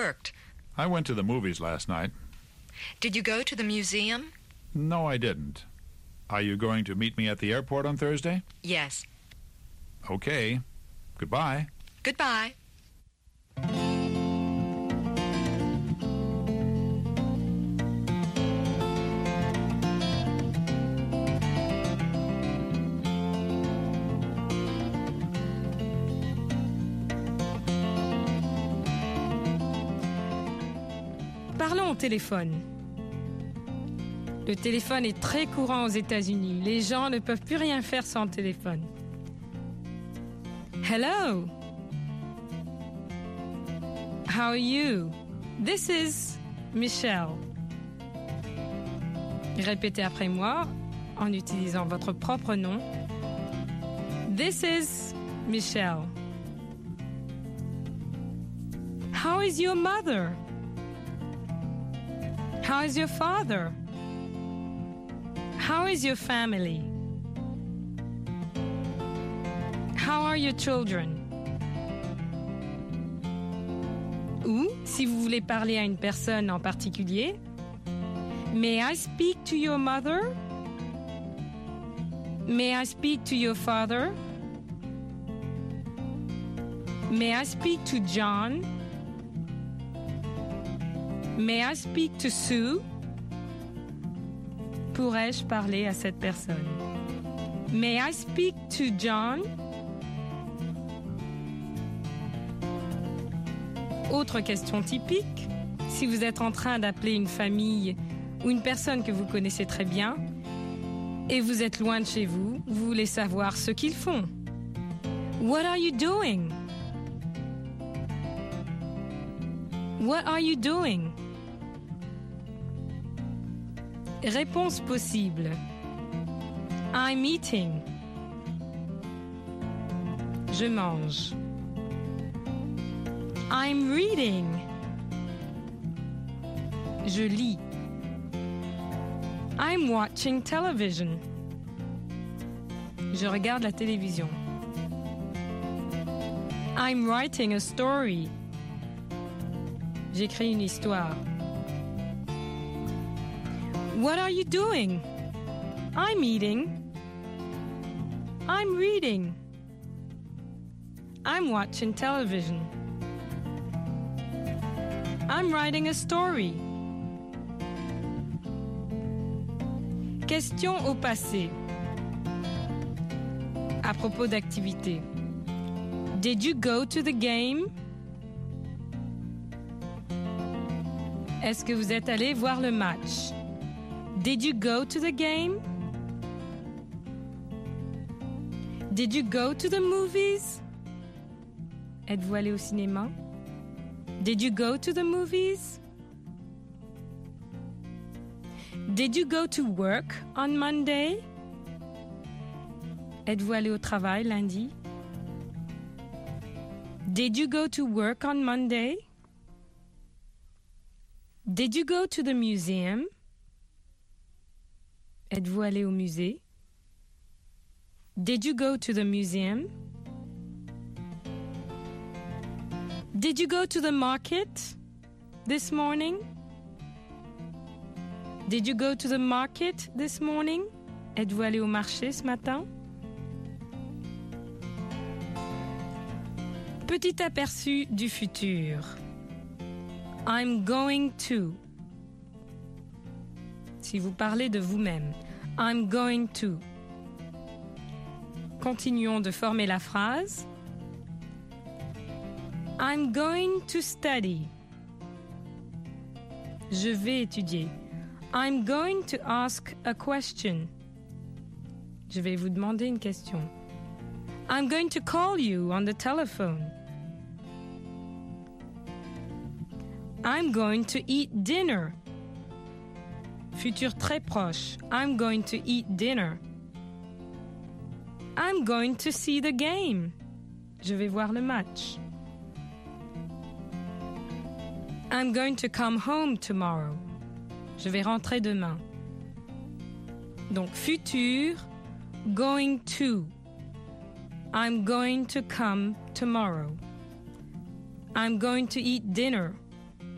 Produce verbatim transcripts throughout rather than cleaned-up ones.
worked. I went to the movies last night. Did you go to the museum? No, I didn't. Are you going to meet me at the airport on Thursday? Yes. Okay. Goodbye. Goodbye. Parlons au téléphone. Le téléphone est très courant aux États-Unis. Les gens ne peuvent plus rien faire sans le téléphone. Hello. How are you? This is Michelle. Répétez après moi en utilisant votre propre nom. This is Michelle. How is your mother? How is your father? How is your family? How are your children? Ou, si vous voulez parler à une personne en particulier, May I speak to your mother? May I speak to your father? May I speak to John? May I speak to Sue? Pourrais-je parler à cette personne? May I speak to John? Autre question typique, si vous êtes en train d'appeler une famille ou une personne que vous connaissez très bien et vous êtes loin de chez vous, vous voulez savoir ce qu'ils font. What are you doing? What are you doing? Réponse possible. I'm eating. Je mange. I'm reading. Je lis. I'm watching television. Je regarde la télévision. I'm writing a story. J'écris une histoire. What are you doing? I'm eating. I'm reading. I'm watching television. I'm writing a story. Question au passé. À propos d'activité. Did you go to the game? Est-ce que vous êtes allé voir le match? Did you go to the game? Did you go to the movies? Êtes-vous allé au cinéma? Did you go to the movies? Did you go to work on Monday? Êtes-vous allé au travail lundi? Did you go to work on Monday? Did you go to the museum? Êtes-vous allé au musée? Did you go to the museum? Did you go to the market this morning? Did you go to the market this morning? Êtes-vous allé au marché ce matin? Petit aperçu du futur. I'm going to. Si vous parlez de vous-même, I'm going to. Continuons de former la phrase. I'm going to study. Je vais étudier. I'm going to ask a question. Je vais vous demander une question. I'm going to call you on the telephone. I'm going to eat dinner. Futur très proche. I'm going to eat dinner. I'm going to see the game. Je vais voir le match. I'm going to come home tomorrow. Je vais rentrer demain. Donc, futur, going to. I'm going to come tomorrow. I'm going to eat dinner.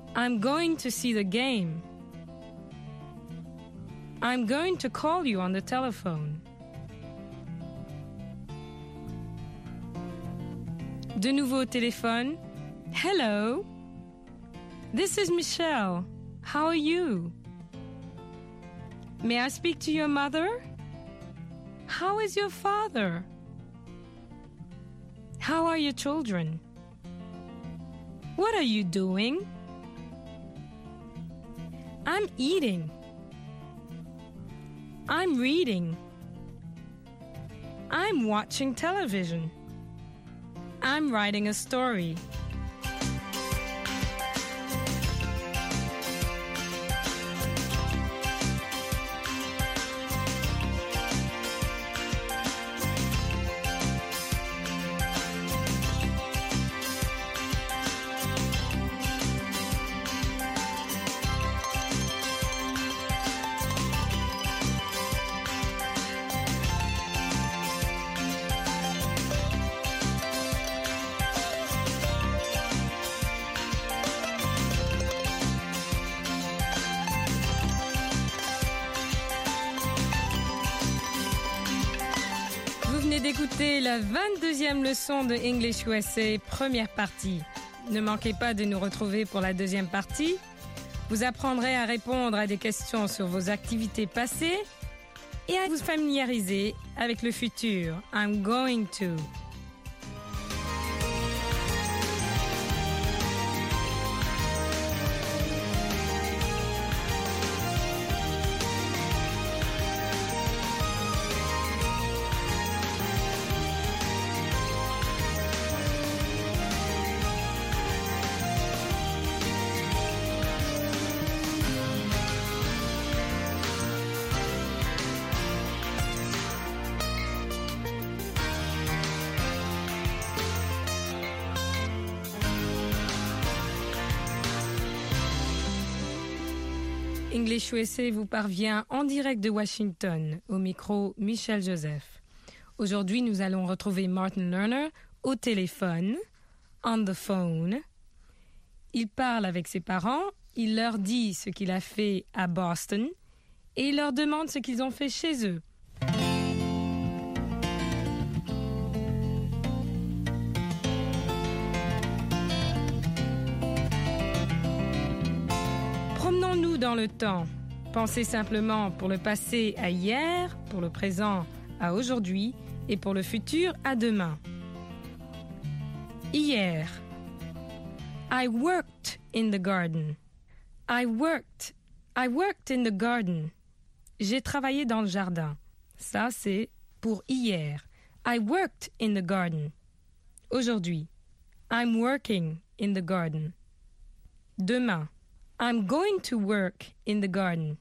I'm going to see the game. I'm going to call you on the telephone. De nouveau au téléphone. Hello. This is Michelle. How are you? May I speak to your mother? How is your father? How are your children? What are you doing? I'm eating. I'm reading. I'm watching television. I'm writing a story. D'écouter la vingt-deuxième leçon de English U S A, première partie. Ne manquez pas de nous retrouver pour la deuxième partie. Vous apprendrez à répondre à des questions sur vos activités passées et à vous familiariser avec le futur. I'm going to. English U S A vous parvient en direct de Washington, au micro Michel Joseph. Aujourd'hui, nous allons retrouver Martin Lerner au téléphone, on the phone. Il parle avec ses parents, il leur dit ce qu'il a fait à Boston et il leur demande ce qu'ils ont fait chez eux. Promenons-nous dans le temps. Pensez simplement pour le passé à hier, pour le présent à aujourd'hui et pour le futur à demain. Hier. I worked in the garden. I worked. I worked in the garden. J'ai travaillé dans le jardin. Ça, c'est pour hier. I worked in the garden. Aujourd'hui. I'm working in the garden. Demain. I'm going to work in the garden.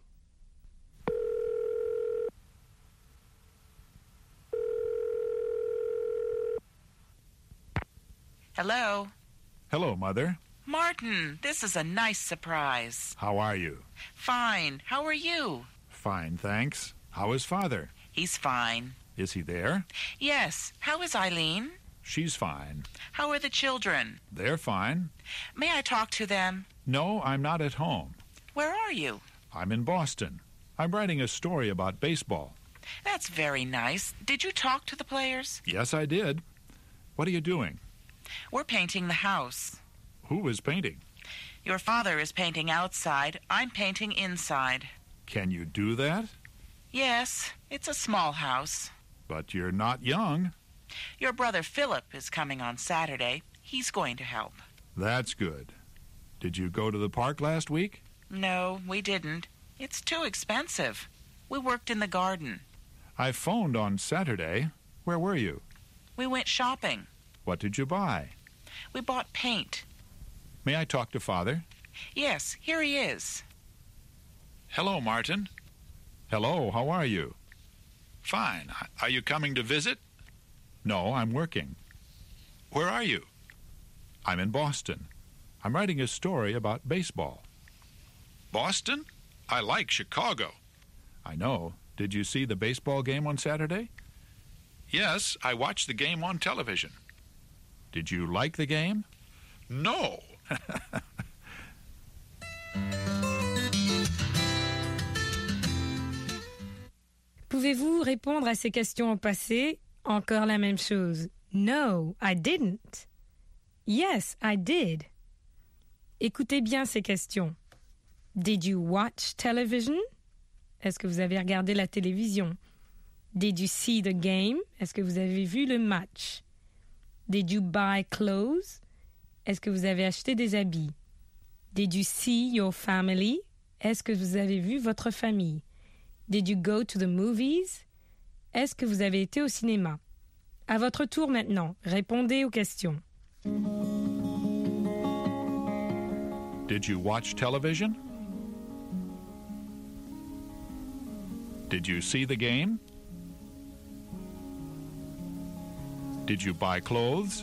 Hello. Hello, Mother. Martin, this is a nice surprise. How are you? Fine. How are you? Fine, thanks. How is Father? He's fine. Is he there? Yes. How is Eileen? She's fine. How are the children? They're fine. May I talk to them? No, I'm not at home. Where are you? I'm in Boston. I'm writing a story about baseball. That's very nice. Did you talk to the players? Yes, I did. What are you doing? We're painting the house. Who is painting? Your father is painting outside. I'm painting inside. Can you do that? Yes, it's a small house. But you're not young. Your brother Philip is coming on Saturday. He's going to help. That's good. Did you go to the park last week? No, we didn't. It's too expensive. We worked in the garden. I phoned on Saturday. Where were you? We went shopping. What did you buy? We bought paint. May I talk to Father? Yes, here he is. Hello, Martin. Hello, how are you? Fine. Are you coming to visit? No, I'm working. Where are you? I'm in Boston. I'm writing a story about baseball. Boston? I like Chicago. I know. Did you see the baseball game on Saturday? Yes, I watched the game on television. Did you like the game? No. Pouvez-vous répondre à ces questions au passé? Encore la même chose. No, I didn't. Yes, I did. Écoutez bien ces questions. Did you watch television? Est-ce que vous avez regardé la télévision? Did you see the game? Est-ce que vous avez vu le match? Did you buy clothes? Est-ce que vous avez acheté des habits? Did you see your family? Est-ce que vous avez vu votre famille? Did you go to the movies? Est-ce que vous avez été au cinéma? À votre tour maintenant, répondez aux questions. Did you watch television? Did you see the game? Did you buy clothes?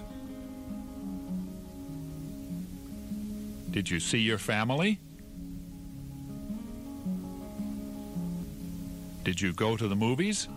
Did you see your family? Did you go to the movies?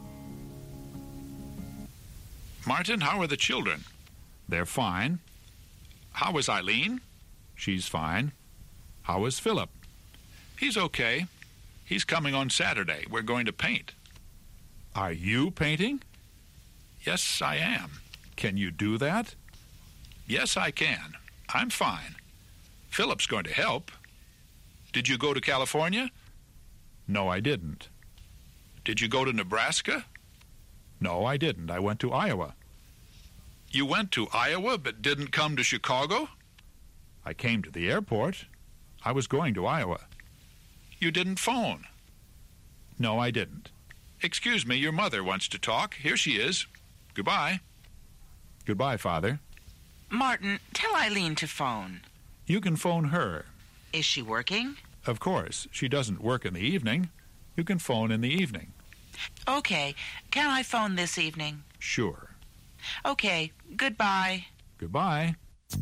Martin, how are the children? They're fine. How is Eileen? She's fine. How is Philip? He's okay. He's coming on Saturday. We're going to paint. Are you painting? Yes, I am. Can you do that? Yes, I can. I'm fine. Philip's going to help. Did you go to California? No, I didn't. Did you go to Nebraska? No, I didn't. I went to Iowa. You went to Iowa but didn't come to Chicago? I came to the airport. I was going to Iowa. You didn't phone? No, I didn't. Excuse me, your mother wants to talk. Here she is. Goodbye. Goodbye, Father. Martin, tell Eileen to phone. You can phone her. Is she working? Of course. She doesn't work in the evening. You can phone in the evening. Okay. Can I phone this evening? Sure. Okay. Goodbye. Goodbye.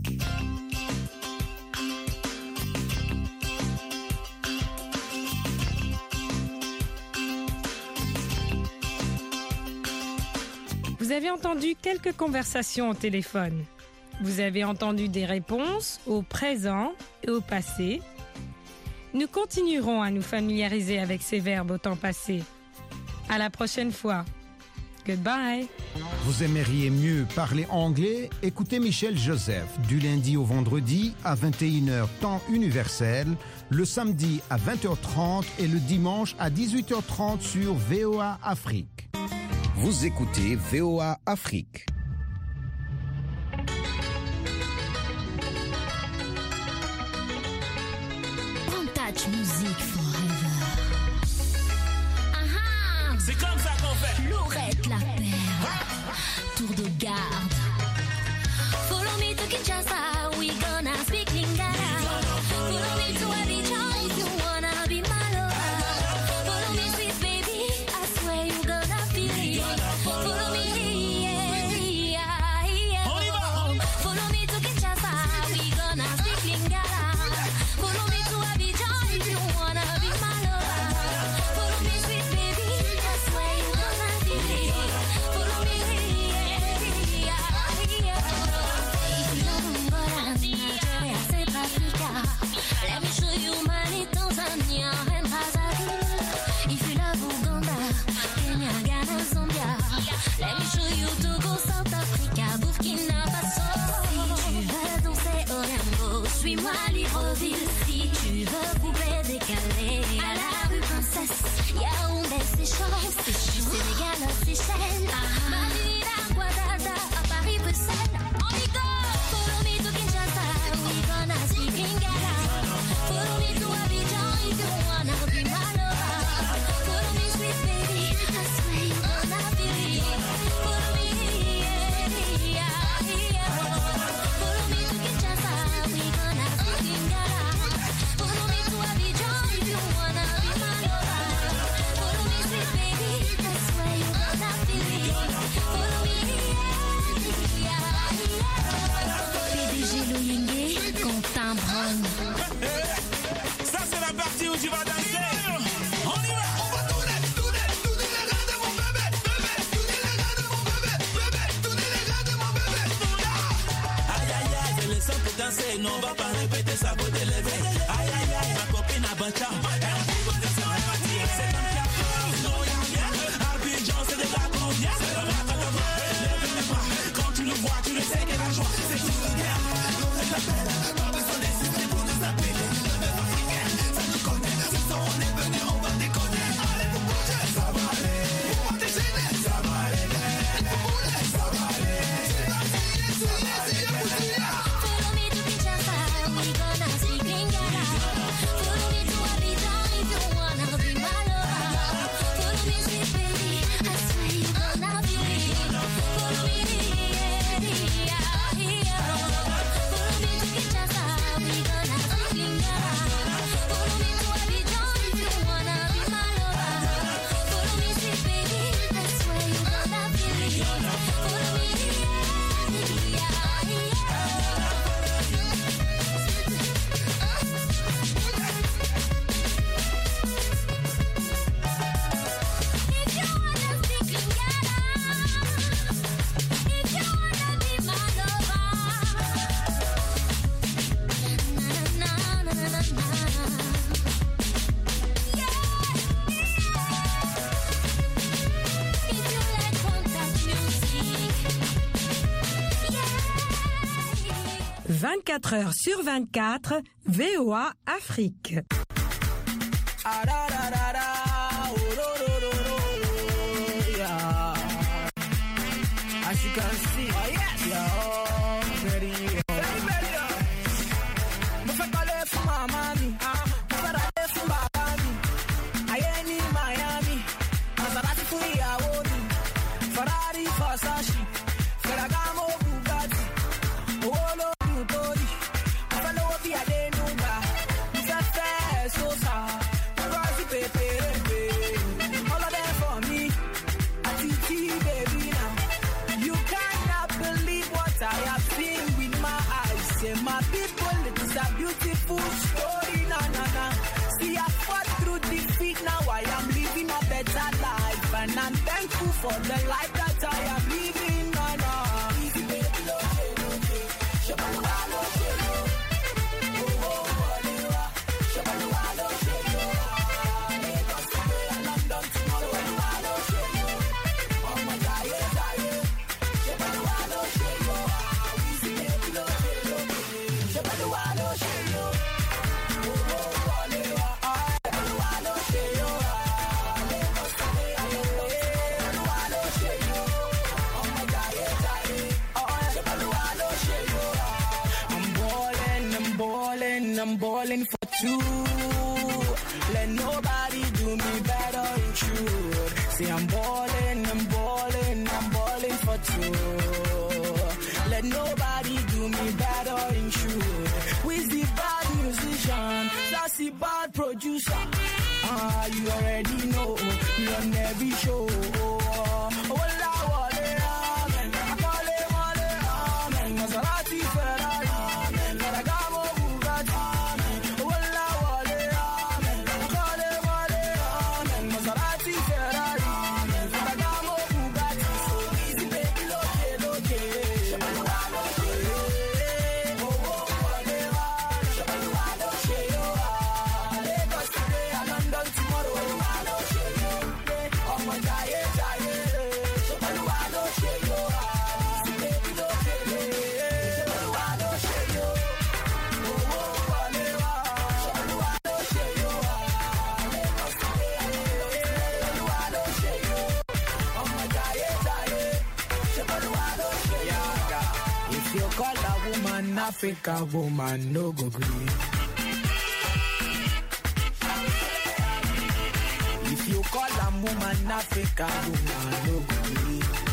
Vous avez entendu quelques conversations au téléphone. Vous avez entendu des réponses au présent et au passé. Nous continuerons à nous familiariser avec ces verbes au temps passé. À la prochaine fois. Goodbye. Vous aimeriez mieux parler anglais? Écoutez Michel Joseph du lundi au vendredi à vingt et une heures temps universel, le samedi à vingt heures trente et le dimanche à dix-huit heures trente sur V O A Afrique. Vous écoutez V O A Afrique. Touch music forever. Ah, c'est comme ça qu'on fait. Laurette la paire. Tour de garde. Follow me to Kinshasa. We gonna speak Lingala. Follow me to Abidjan if you wanna be my lover. Follow me, sweet baby. I swear you gonna feel it. Follow me, yeah, yeah, yeah. Follow me to Kinshasa. We gonna speak Lingala. Follow me to Abidjan. Suis-moi Libreville si tu veux poupée décalée. À la rue Princesse, Yaoundé, Seychelles, Sénégal, Seychelles, Madrid, Guadada, à Paris, Bruxelles. On y go! Follow me to Kinshasa, we gonna speak Lingala. Follow me to Abidjan if you wanna be my lover. Follow me, sweet baby, I swear you gonna feel it. Follow me, yeah, yeah, yeah. Follow me to Kinshasa, we gonna speak Lingala. Follow me to Abidjan if you wanna be my lover. Follow me, sweet baby, I swear you gonna feel it. Follow me, yeah, yeah, yeah. P D G Loyenge, Quentin Brown. Ça, c'est la partie où tu vas danser. On y va. On va tourner, tourner, tourner les reins de mon bébé, bébé. Tourner les reins de mon bébé, bébé. Tourner les reins de mon bébé. Aïe, aïe, aïe, je le sens pour danser. Non, on va pas répéter, ça vaut de lever. Aïe, aïe, aïe, ma copine a battu. Elle me dit, c'est comme ça. C'est comme ça. vingt-quatre heures sur vingt-quatre, V O A Afrique. Ah, da, da, da, da. Oh, do, do, do, do. Yeah. As you can see, oh, yes. Yeah, oh, very, very, very. Mo fẹ́ kọ́lé fún màmá mi, mo fẹ́ ralé fún bàbá mi. Ayé ní Miami, Maserati fún ìyàwó mi. Ferrari, Versace, Ferragamo, Bugatti. Owó lóògùn tó rí, mo fẹ́ lówó bí Adénúgà. Mo fẹ́ fẹ́ sósà. All of them for me, I T T baby now. You cannot believe what I have seen with my eyes. Say my people, it is a beautiful story, na na na. See I fought through defeat, now I am living a better life, and I'm thankful for the life that I am living, na na. Easy baby, lo che lo che, shabalwa lo che lo, oh oh walewa, shabalwa lo che lo. I'm balling for two. Let nobody do me better in truth. See, I'm balling, I'm balling, I'm balling for two. Let nobody do me better in truth. Who's the bad musician? That's the bad producer. Ah, you already know. You on every show. Oh, la, wale, amen. I call it, wale, amen. Maserati, Ferrari, amen. Ferragamo, Bugatti. Africa woman no go green. If you call a woman Africa woman no go green.